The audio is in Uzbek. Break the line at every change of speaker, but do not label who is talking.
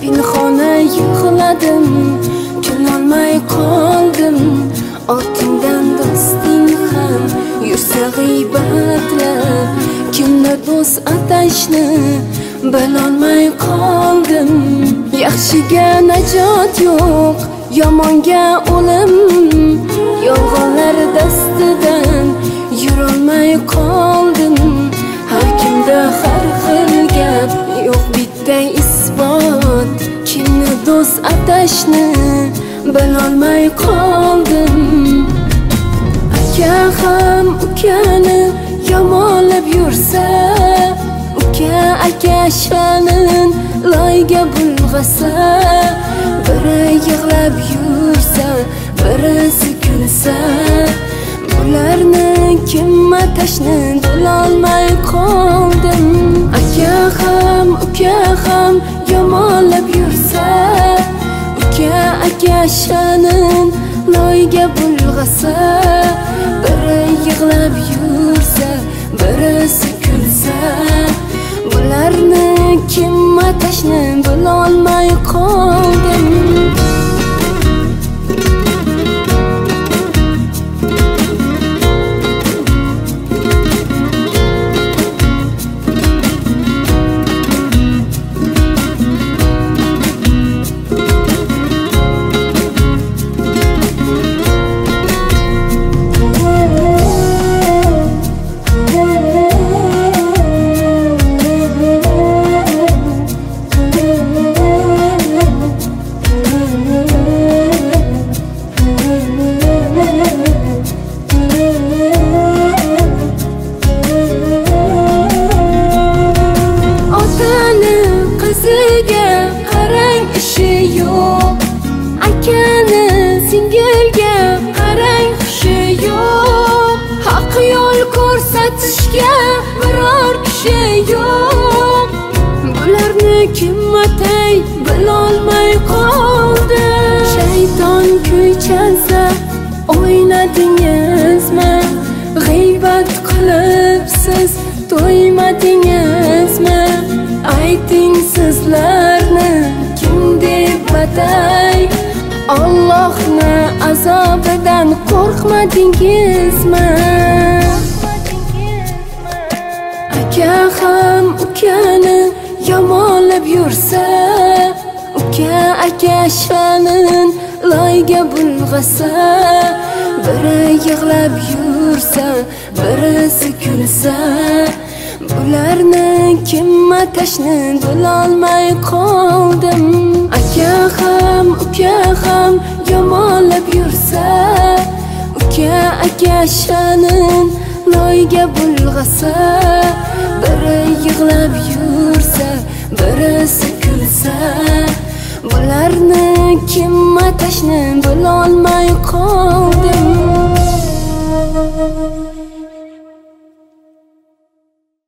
pinhona yig'ladim, kulolmay qoldim. Ortingdan do'sting ham yursa g'iybatlab, kimni do'st atashni bilolmay qoldim. Yaxshiga najot yo'q, yomonga o'lim, yolg'onlar dastidan yurolmay qoldim. Har kimda har xil gap, yo'q bitta isbot, kimni do'st atashni bilolmay qoldim. Aka ham ukani yomonlab yursa, uka aka sha'nin loyga bulg'asa, biri yig'lab yursa, birisi kulsa, bularni kim atashni bilolmay qoldim. Aka ham uka ham yomonlab yursa, uka aka sha'nin loyga bulg'asa, biri yig'lab yursa, birisi kulsa, bularni kim atashni bilolmay qoldim. Qarang ishi yo'q, akani singilga qarang hushi yo'q. Haq yo'l ko'rsatishga biror kishi yo'q. Bularni kim atay bilolmay qoldi. Shayton kuy chalsa o'ynadingizmi? G'iybat qilib siz to'ymadingizmi? Ayting sizlarni kim deb atay? Allohni azobidan qo'rqmadingizmi? Aka ham ukani yomonlab yursa, uka aka sha'nin loyga bulg'asa, biri yig'lab yursa, birisi kulsa, bularni kim atashni bilolmay qoldim. Aka ham uka ham yomonlab yursa, uka aka sha'nin loyga bulg'asa, biri yig'lab yursa, birisi kulsa, bularni kim atashni bilolmay qoldim.